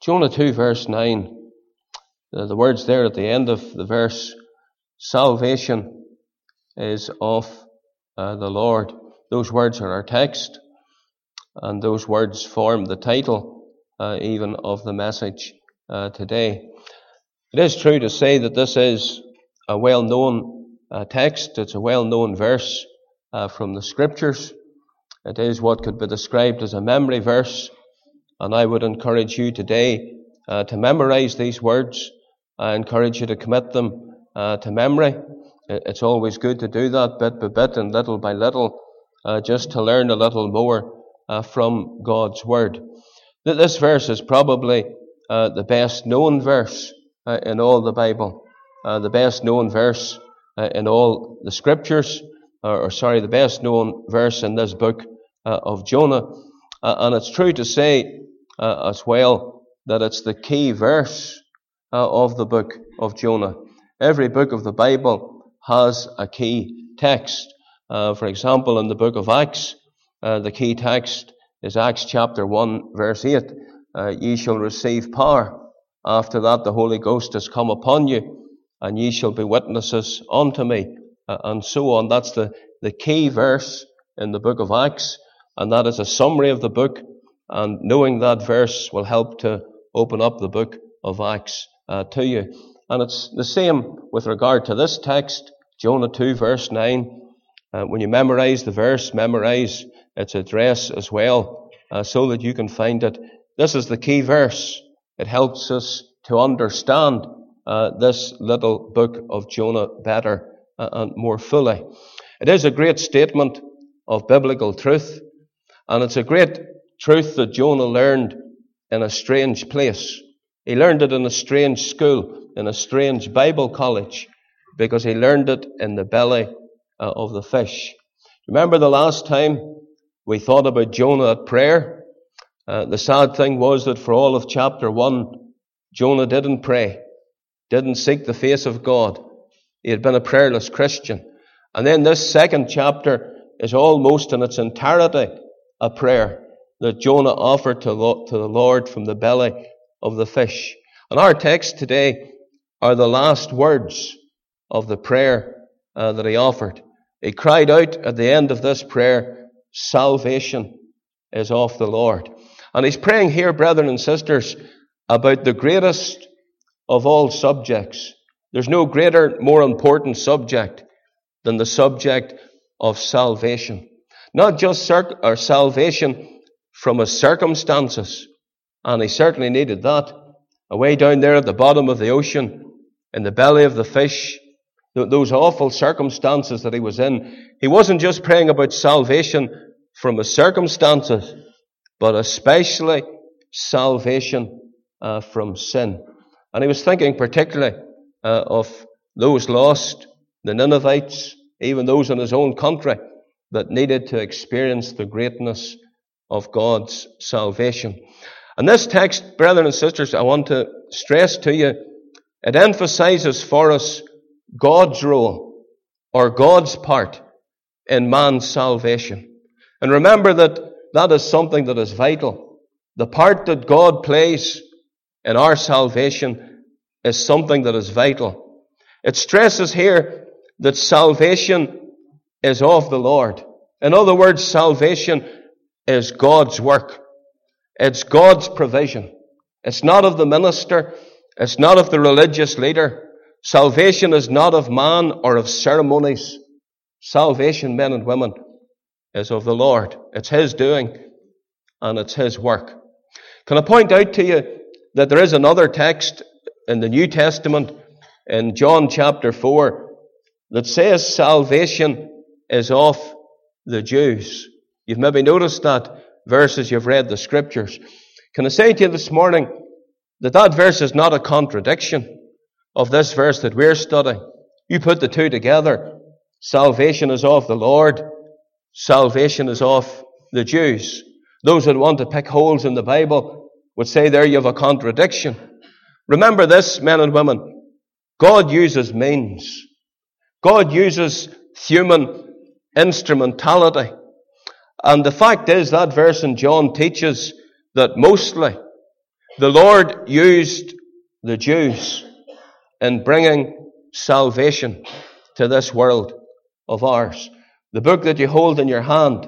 Jonah 2 verse 9, the words there at the end of the verse, salvation is of the Lord. Those words are our text, and those words form the title even of the message today. It is true to say that this is a well-known text. It's a well-known verse from the Scriptures. It is what could be described as a memory verse, and I would encourage you today to memorize these words. I encourage you to commit them to memory. It's always good to do that bit by bit and little by little, just to learn a little more from God's Word. This verse is probably the best known verse in all the Bible, the best known verse in all the Scriptures, the best known verse in this book of Jonah. And it's true to say as well that it's the key verse of the book of Jonah. Every book of the Bible has a key text. For example, in the book of Acts, the key text is Acts chapter 1 verse 8. Ye shall receive power. After that the Holy Ghost has come upon you, and ye shall be witnesses unto me, and so on. That's the key verse in the book of Acts, and that is a summary of the book, and knowing that verse will help to open up the book of Acts to you. And it's the same with regard to this text, Jonah 2 verse 9. When you memorize the verse, memorize its address as well, so that you can find it. This is the key verse. It helps us to understand this little book of Jonah better and more fully. It is a great statement of biblical truth, and it's a great truth that Jonah learned in a strange place. He learned it in a strange school, in a strange Bible college, because he learned it in the belly of the fish. Remember the last time we thought about Jonah at prayer? The sad thing was that for all of chapter 1, Jonah didn't pray, didn't seek the face of God. He had been a prayerless Christian. And then this second chapter is almost in its entirety a prayer that Jonah offered to the Lord from the belly of the fish. And our text today are the last words of the prayer that he offered. He cried out at the end of this prayer, salvation is of the Lord. And he's praying here, brethren and sisters, about the greatest of all subjects. There's no greater, more important subject than the subject of salvation. Not just salvation from his circumstances, and he certainly needed that. Away down there at the bottom of the ocean, in the belly of the fish, those awful circumstances that he was in, he wasn't just praying about salvation from his circumstances, but especially salvation from sin. And he was thinking particularly of those lost, the Ninevites, even those in his own country that needed to experience the greatness of God's salvation. And this text, brethren and sisters, I want to stress to you, it emphasizes for us God's role or God's part in man's salvation. And remember that is something that is vital. The part that God plays in our salvation is something that is vital. It stresses here that salvation is of the Lord. In other words, salvation is God's work. It's God's provision. It's not of the minister. It's not of the religious leader. Salvation is not of man or of ceremonies. Salvation, men and women, is of the Lord. It's His doing, and it's His work. Can I point out to you that there is another text in the New Testament, in John chapter 4, that says salvation is of the Jews. You've maybe noticed that verse as you've read the Scriptures. Can I say to you this morning that verse is not a contradiction of this verse that we're studying? You put the two together. Salvation is of the Lord. Salvation is of the Jews. Those that want to pick holes in the Bible would say there you have a contradiction. Remember this, men and women. God uses means. God uses human instrumentality. And the fact is that verse in John teaches that mostly The Lord used the Jews in bringing salvation to this world of ours. The book that you hold in your hand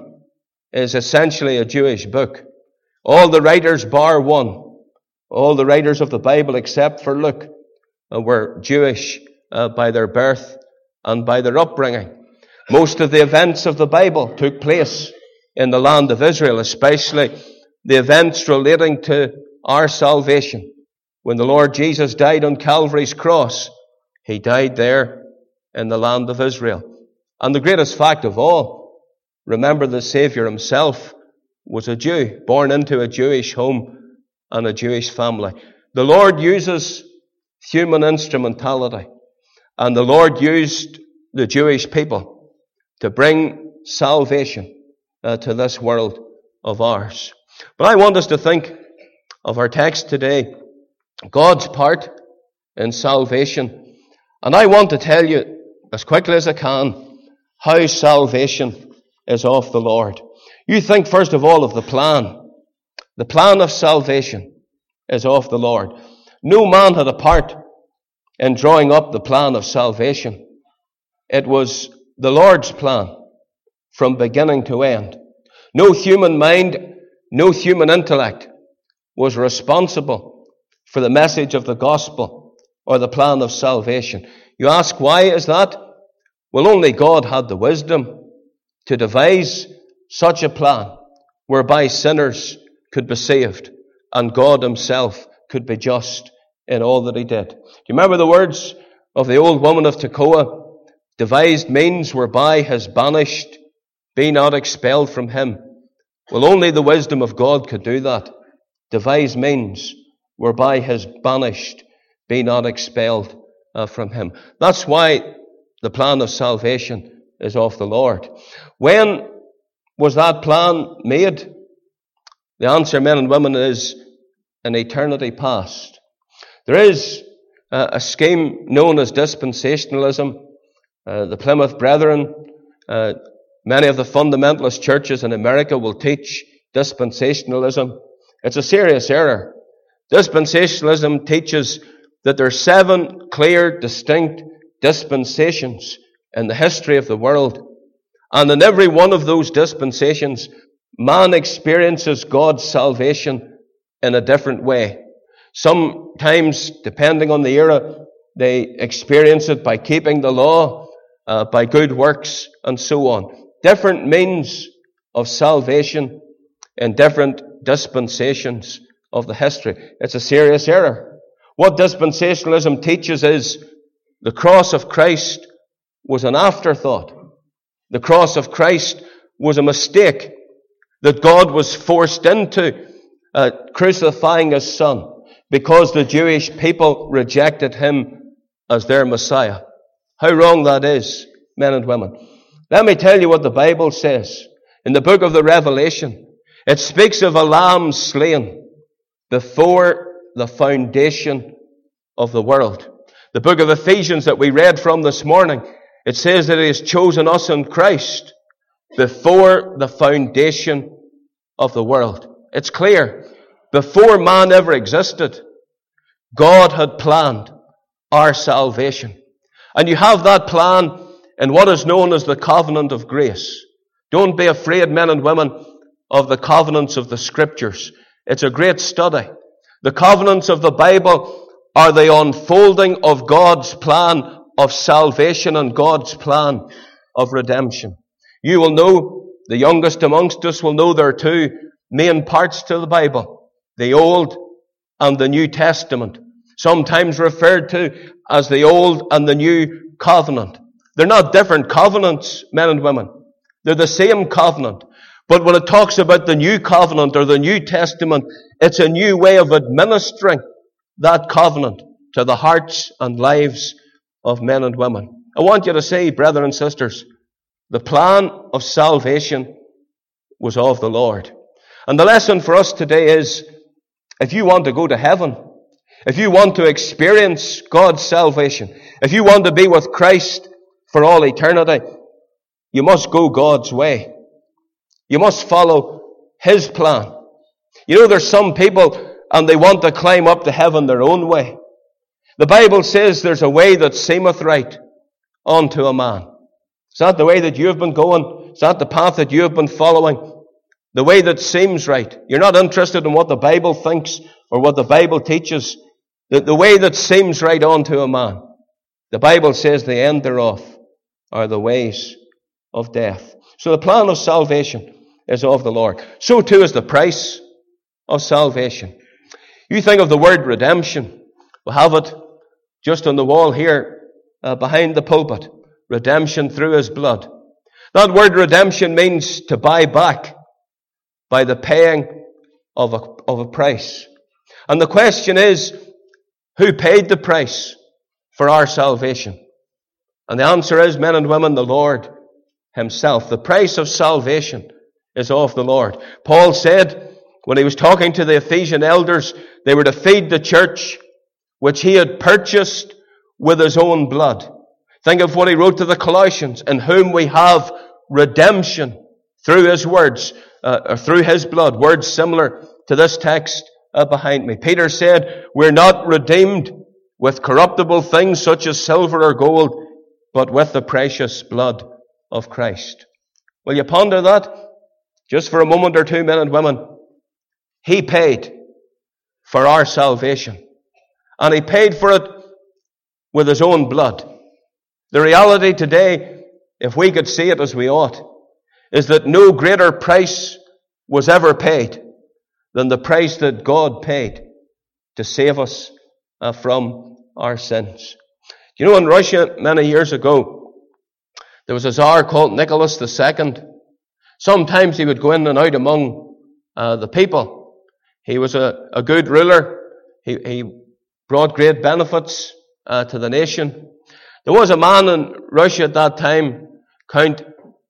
is essentially a Jewish book. All the writers bar one, all the writers of the Bible except for Luke, were Jewish by their birth and by their upbringing. Most of the events of the Bible took place in the land of Israel, especially the events relating to our salvation. When the Lord Jesus died on Calvary's cross, he died there in the land of Israel. And the greatest fact of all, remember the Savior himself was a Jew, born into a Jewish home and a Jewish family. The Lord uses human instrumentality, and the Lord used the Jewish people to bring salvation to this world of ours. But I want us to think of our text today, God's part in salvation. And I want to tell you, as quickly as I can, how salvation is of the Lord. You think first of all of the plan. The plan of salvation is of the Lord. No man had a part in drawing up the plan of salvation. It was the Lord's plan from beginning to end. No human mind, no human intellect was responsible for the message of the gospel or the plan of salvation. You ask, why is that? Well, only God had the wisdom to devise such a plan whereby sinners could be saved and God himself could be just in all that he did. Do you remember the words of the old woman of Tekoa? Devised means whereby his banished be not expelled from him. Well, only the wisdom of God could do that. Devise means whereby his banished be not expelled from him. That's why the plan of salvation is of the Lord. When was that plan made? The answer, men and women, is in eternity past. There is a scheme known as dispensationalism. The Plymouth Brethren, many of the fundamentalist churches in America will teach dispensationalism. It's a serious error. Dispensationalism teaches that there are 7 clear, distinct dispensations in the history of the world. And in every one of those dispensations, man experiences God's salvation in a different way. Sometimes, depending on the era, they experience it by keeping the law, by good works, and so on. Different means of salvation in different dispensations of the history. It's a serious error. What dispensationalism teaches is the cross of Christ was an afterthought. The cross of Christ was a mistake that God was forced into crucifying his son because the Jewish people rejected him as their Messiah. How wrong that is, men and women. Let me tell you what the Bible says. In the book of the Revelation, it speaks of a lamb slain before the foundation of the world. The book of Ephesians that we read from this morning, it says that he has chosen us in Christ before the foundation of the world. It's clear. Before man ever existed, God had planned our salvation. And you have that plan in what is known as the covenant of grace. Don't be afraid, men and women, of the covenants of the Scriptures. It's a great study. The covenants of the Bible are the unfolding of God's plan of salvation and God's plan of redemption. You will know, the youngest amongst us will know there are 2 main parts to the Bible, the Old and the New Testament, sometimes referred to as the Old and the New Covenant. They're not different covenants, men and women. They're the same covenant. But when it talks about the New Covenant or the New Testament, it's a new way of administering that covenant to the hearts and lives of men and women. I want you to see, brethren and sisters, the plan of salvation was of the Lord. And the lesson for us today is, if you want to go to heaven, if you want to experience God's salvation, if you want to be with Christ for all eternity, you must go God's way. You must follow his plan. You know, there's some people and they want to climb up to heaven their own way. The Bible says there's a way that seemeth right unto a man. Is that the way that you have been going? Is that the path that you have been following? The way that seems right. You're not interested in what the Bible thinks or what the Bible teaches. The way that seems right unto a man. The Bible says the end thereof are the ways of death. So the plan of salvation is of the Lord. So too is the price of salvation. You think of the word redemption. We have it just on the wall here behind the pulpit. Redemption through his blood. That word redemption means to buy back by the paying of a price. And the question is, who paid the price for our salvation? And the answer is, men and women, the Lord himself. The price of salvation is of the Lord. Paul said, when he was talking to the Ephesian elders, they were to feed the church, which he had purchased with his own blood. Think of what he wrote to the Colossians, in whom we have redemption through his words, or through his blood. Words similar to this text behind me. Peter said, we're not redeemed with corruptible things such as silver or gold, but with the precious blood of Christ. Will you ponder that? Just for a moment or two, men and women. He paid for our salvation. And he paid for it with his own blood. The reality today, if we could see it as we ought, is that no greater price was ever paid than the price that God paid to save us from our sins. You know, in Russia many years ago, there was a Tsar called Nicholas II. Sometimes he would go in and out among the people. He was a good ruler. He brought great benefits to the nation. There was a man in Russia at that time, Count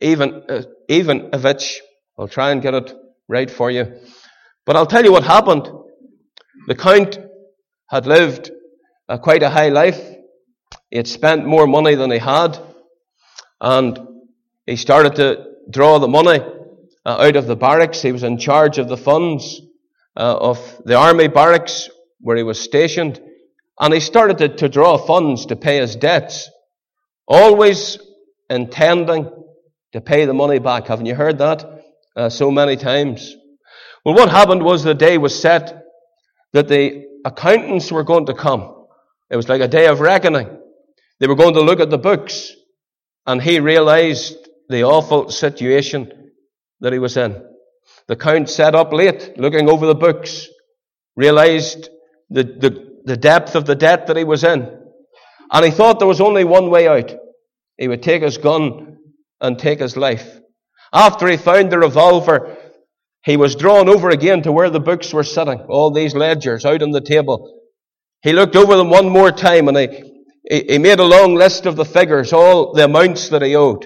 Ivanovich. I'll try and get it right for you. But I'll tell you what happened. The Count had lived quite a high life. He had spent more money than he had. And he started to draw the money out of the barracks. He was in charge of the funds of the army barracks where he was stationed. And he started to draw funds to pay his debts, always intending to pay the money back. Haven't you heard that so many times? Well, what happened was the day was set that the accountants were going to come. It was like a day of reckoning. They were going to look at the books, and he realized the awful situation that he was in. The Count sat up late, looking over the books, realized the depth of the debt that he was in. And he thought there was only one way out. He would take his gun and take his life. After he found the revolver, he was drawn over again to where the books were sitting, all these ledgers out on the table. He looked over them one more time, and he made a long list of the figures, all the amounts that he owed.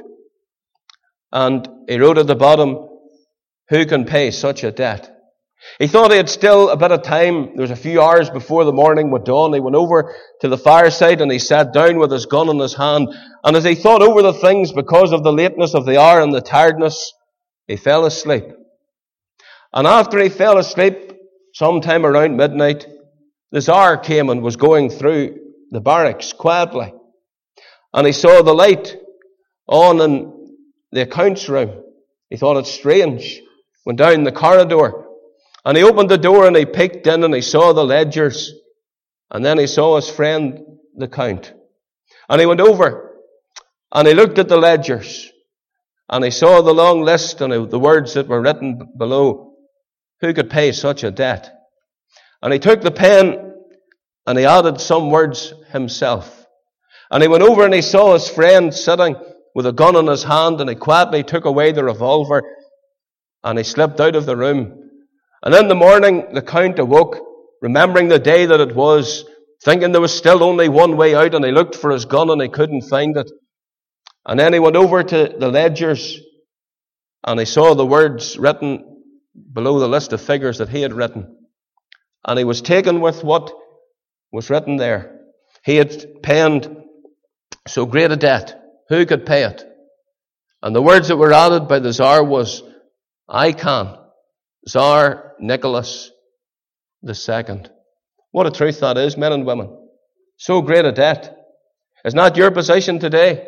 And he wrote at the bottom, who can pay such a debt? He thought he had still a bit of time. There was a few hours before the morning would dawn. He went over to the fireside and he sat down with his gun in his hand. And as he thought over the things, because of the lateness of the hour and the tiredness, he fell asleep. And after he fell asleep, sometime around midnight, the Tsar came and was going through the barracks quietly. And he saw the light on in the accounts room. He thought it strange. Went down the corridor. And he opened the door and he peeked in and he saw the ledgers. And then he saw his friend, the Count. And he went over and he looked at the ledgers. And he saw the long list and the words that were written below. Who could pay such a debt? And he took the pen and he added some words himself. And he went over and he saw his friend sitting with a gun in his hand, and he quietly took away the revolver and he slipped out of the room. And in the morning, the Count awoke, remembering the day that it was, thinking there was still only one way out, and he looked for his gun and he couldn't find it. And then he went over to the ledgers and he saw the words written below the list of figures that he had written. And he was taken with what was written there. He had penned so great a debt. Who could pay it? And the words that were added by the Tsar was, I can. Tsar Nicholas the second. What a truth that is, men and women. So great a debt. Is not your position today?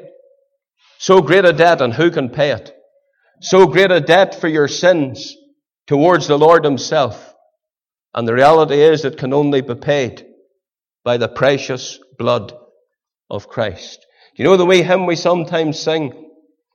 So great a debt, and who can pay it? So great a debt for your sins towards the Lord himself. And the reality is it can only be paid by the precious blood of Christ. You know the wee hymn we sometimes sing?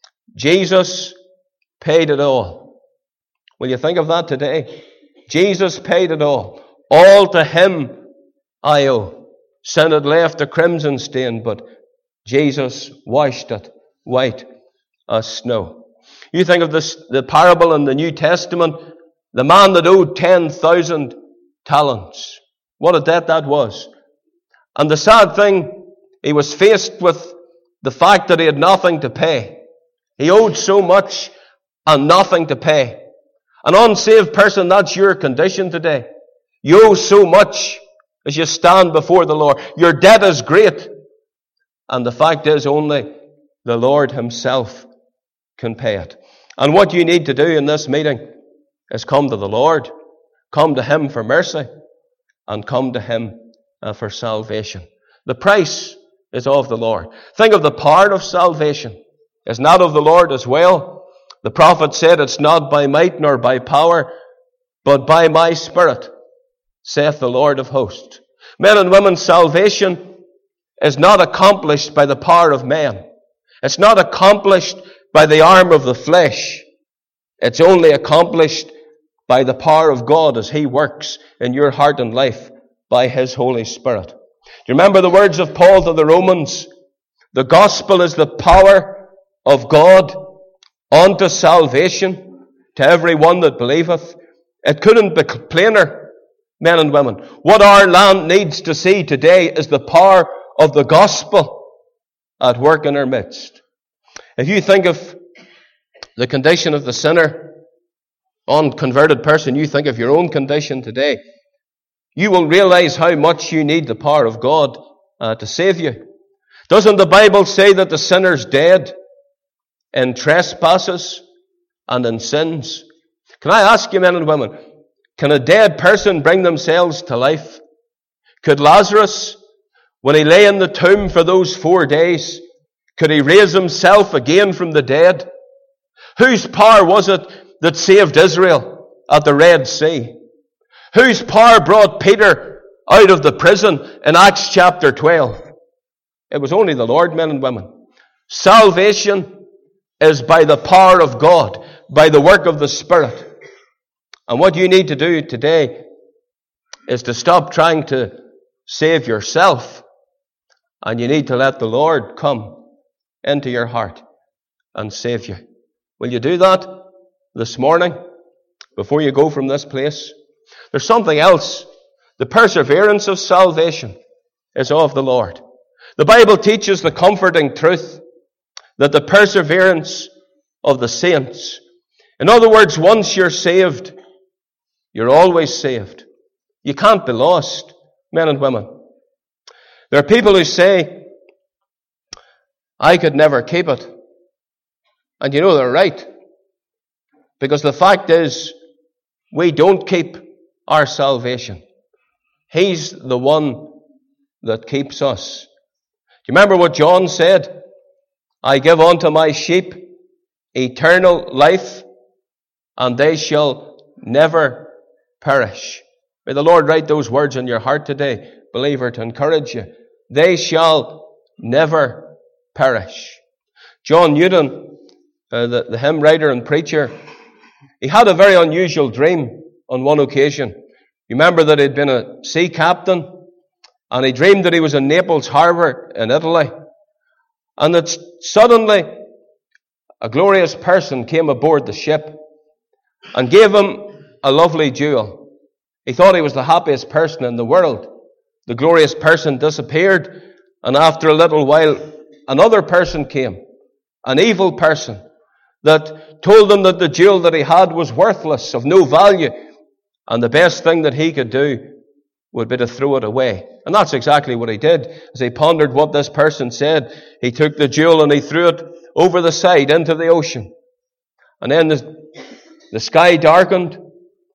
Jesus paid it all. Will you think of that today? Jesus paid it all. All to him I owe. Sin had left a crimson stain, but Jesus washed it white as snow. You think of the parable in the New Testament, the man that owed 10,000 talents. What a debt that was. And the sad thing, he was faced with the fact that he had nothing to pay. He owed so much and nothing to pay. An unsaved person, that's your condition today. You owe so much as you stand before the Lord. Your debt is great. And the fact is only the Lord himself can pay it. And what you need to do in this meeting is come to the Lord. Come to him for mercy. And come to him for salvation. The price is of the Lord. Think of the power of salvation. It's not of the Lord as well. The prophet said, it's not by might nor by power, but by my Spirit, saith the Lord of hosts. Men and women, salvation is not accomplished by the power of man. It's not accomplished by the arm of the flesh. It's only accomplished by the power of God as he works in your heart and life by his Holy Spirit. Do you remember the words of Paul to the Romans? The gospel is the power of God unto salvation to every one that believeth. It couldn't be plainer, men and women. What our land needs to see today is the power of the gospel at work in our midst. If you think of the condition of the sinner, unconverted person, you think of your own condition today, you will realize how much you need the power of God to save you. Doesn't the Bible say that the sinner's dead in trespasses and in sins? Can I ask you, men and women, can a dead person bring themselves to life? Could Lazarus, when he lay in the tomb for those 4 days, could he raise himself again from the dead? Whose power was it that saved Israel at the Red Sea? Whose power brought Peter out of the prison in Acts chapter 12? It was only the Lord, men and women. Salvation is by the power of God, by the work of the Spirit. And what you need to do today is to stop trying to save yourself, and you need to let the Lord come into your heart and save you. Will you do that this morning before you go from this place? There's something else. The perseverance of salvation is of the Lord. The Bible teaches the comforting truth that the perseverance of the saints, in other words, once you're saved, you're always saved. You can't be lost, men and women. There are people who say, I could never keep it. And you know they're right. Because the fact is, we don't keep our salvation. He's the one that keeps us. Do you remember what John said? I give unto my sheep eternal life, and they shall never perish. May the Lord write those words in your heart today, believer, to encourage you. They shall never perish. John Newton, the hymn writer and preacher, he had a very unusual dream on one occasion. You remember that he'd been a sea captain, and he dreamed that he was in Naples Harbour in Italy, and that suddenly a glorious person came aboard the ship and gave him a lovely jewel. He thought he was the happiest person in the world. The glorious person disappeared, and after a little while, another person came, an evil person, that told him that the jewel that he had was worthless, of no value, and the best thing that he could do would be to throw it away. And that's exactly what he did. As he pondered what this person said, he took the jewel and he threw it over the side into the ocean. And then the sky darkened,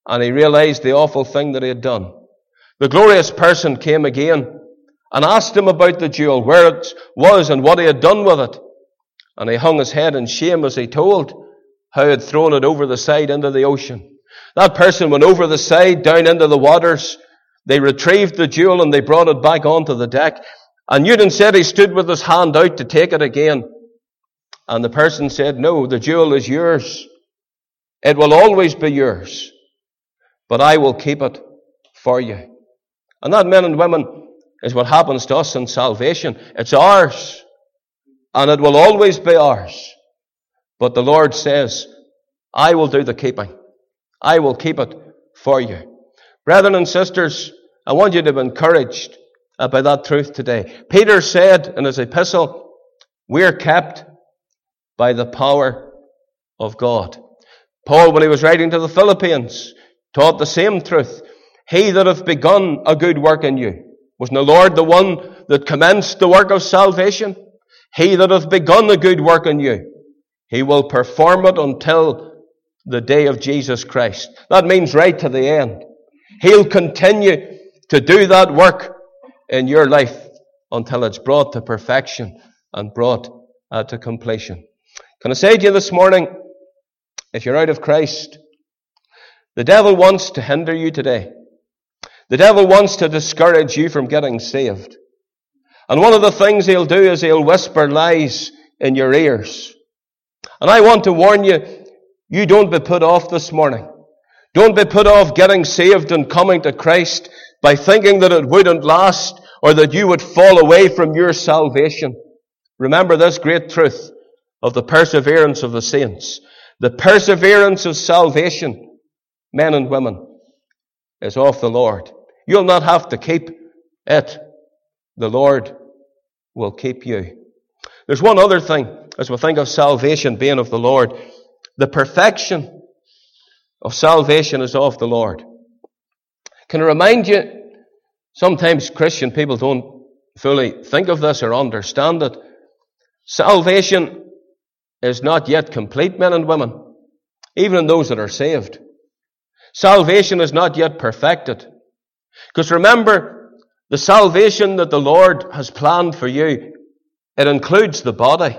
and he realized the awful thing that he had done. The glorious person came again and asked him about the jewel, where it was and what he had done with it. And he hung his head in shame as he told how he had thrown it over the side into the ocean. That person went over the side, down into the waters. They retrieved the jewel and they brought it back onto the deck. And Newton said he stood with his hand out to take it again. And the person said, no, the jewel is yours. It will always be yours. But I will keep it for you. And that, men and women, is what happens to us in salvation. It's ours. And it will always be ours. But the Lord says, I will do the keeping. I will keep it for you. Brethren and sisters, I want you to be encouraged by that truth today. Peter said in his epistle, we're kept by the power of God. Paul, when he was writing to the Philippians, taught the same truth. He that hath begun a good work in you. Wasn't the Lord the one that commenced the work of salvation? He that hath begun a good work in you, he will perform it until the day of Jesus Christ. That means right to the end. He'll continue to do that work in your life until it's brought to perfection and brought to completion. Can I say to you this morning, if you're out of Christ, the devil wants to hinder you today. The devil wants to discourage you from getting saved. And one of the things he'll do is he'll whisper lies in your ears. And I want to warn you, you don't be put off this morning. Don't be put off getting saved and coming to Christ by thinking that it wouldn't last or that you would fall away from your salvation. Remember this great truth of the perseverance of the saints. The perseverance of salvation, men and women, is of the Lord. You'll not have to keep it. The Lord will keep you. There's one other thing as we think of salvation being of the Lord. The perfection of salvation is of the Lord. Can I remind you, sometimes Christian people don't fully think of this or understand it. Salvation is not yet complete, men and women, even in those that are saved. Salvation is not yet perfected. Because remember, the salvation that the Lord has planned for you, it includes the body,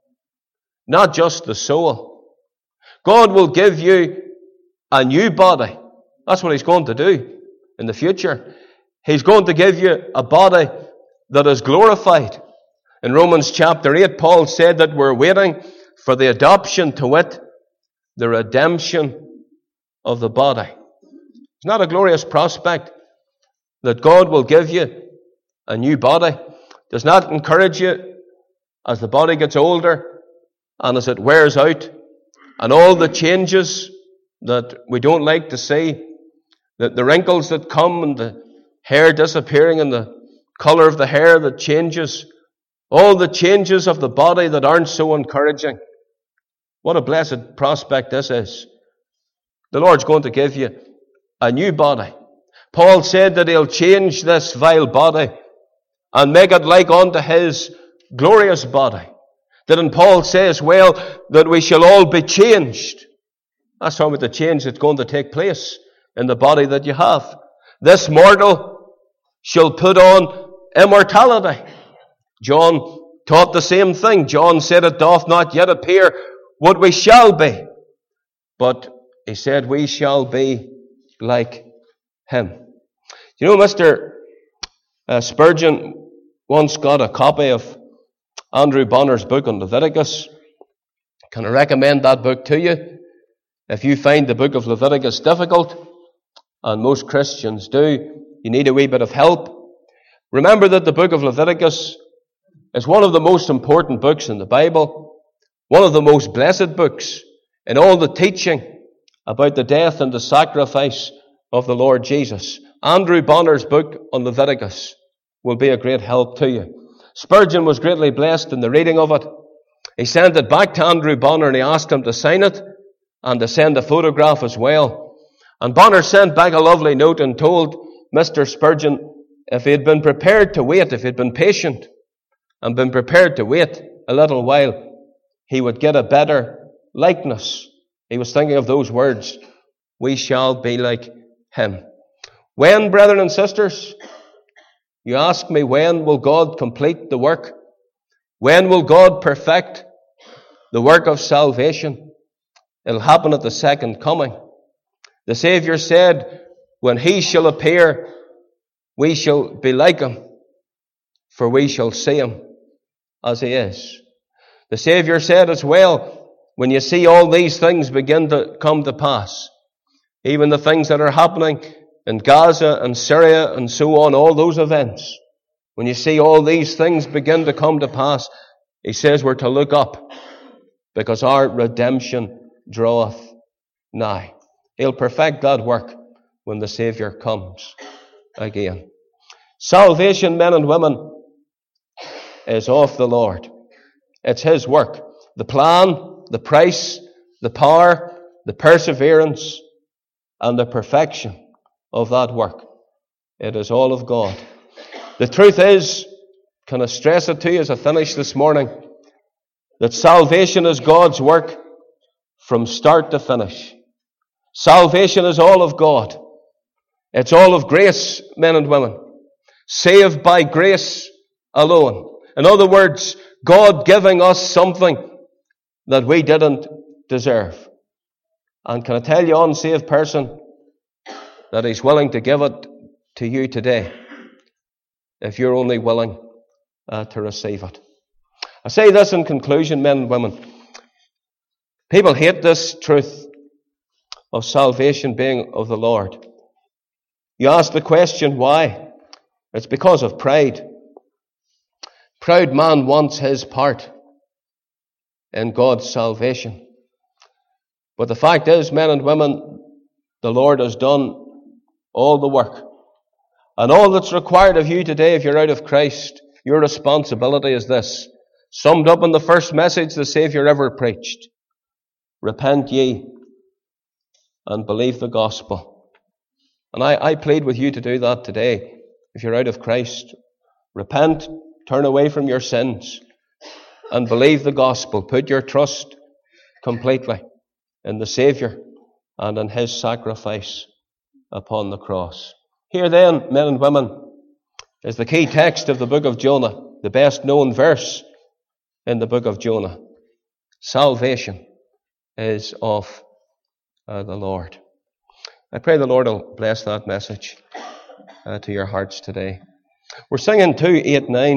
not just the soul. God will give you a new body. That's what He's going to do in the future. He's going to give you a body that is glorified. In Romans chapter 8, Paul said that we're waiting for the adoption, to wit, the redemption of the body. It's not a glorious prospect that God will give you a new body? Does not encourage you as the body gets older and as it wears out and all the changes that we don't like to see, that the wrinkles that come and the hair disappearing and the color of the hair that changes, all the changes of the body that aren't so encouraging. What a blessed prospect this is. The Lord's going to give you a new body. Paul said that He'll change this vile body and make it like unto His glorious body. Didn't Paul say as well that we shall all be changed? That's talking about the change that's going to take place in the body that you have. This mortal shall put on immortality. John taught the same thing. John said, it doth not yet appear what we shall be. But he said, we shall be like Him. You know, Mr. Spurgeon once got a copy of Andrew Bonner's book on Leviticus. Can I recommend that book to you? If you find the book of Leviticus difficult, and most Christians do, you need a wee bit of help. Remember that the book of Leviticus is one of the most important books in the Bible, one of the most blessed books in all the teaching about the death and the sacrifice of the Lord Jesus. Andrew Bonner's book on Leviticus will be a great help to you. Spurgeon was greatly blessed in the reading of it. He sent it back to Andrew Bonner and he asked him to sign it and to send a photograph as well. And Bonner sent back a lovely note and told Mr. Spurgeon if he had been prepared to wait, if he had been patient and been prepared to wait a little while, he would get a better likeness. He was thinking of those words we shall be like him. When, brethren and sisters, you ask me, when will God complete the work? When will God perfect the work of salvation? It'll happen at the second coming. The Saviour said, when he shall appear, we shall be like him, for we shall see him as he is. The Saviour said as well, when you see all these things begin to come to pass, even the things that are happening in Gaza and Syria and so on, all those events, when you see all these things begin to come to pass, he says we're to look up, because our redemption draweth nigh. He'll perfect that work when the Saviour comes again. Salvation, men and women, is of the Lord. It's his work. The plan, the price, the power, the perseverance, and the perfection of that work. It is all of God. The truth is, can I stress it to you as I finish this morning, that salvation is God's work from start to finish. Salvation is all of God. It's all of grace, men and women. Saved by grace alone. In other words, God giving us something that we didn't deserve. And can I tell you, unsaved person, that he's willing to give it to you today, if you're only willing to receive it. I say this in conclusion, men and women. People hate this truth of salvation being of the Lord. You ask the question, why? It's because of pride. Proud man wants his part in God's salvation. But the fact is, men and women, the Lord has done all the work. And all that's required of you today, if you're out of Christ, your responsibility is this. Summed up in the first message the Saviour ever preached. Repent ye and believe the gospel. And I plead with you to do that today. If you're out of Christ, repent, turn away from your sins, and believe the gospel. Put your trust completely in the Saviour and in his sacrifice upon the cross. Here then, men and women, is the key text of the book of Jonah, the best known verse in the book of Jonah. Salvation is of the Lord. I pray the Lord will bless that message to your hearts today. We're singing 289.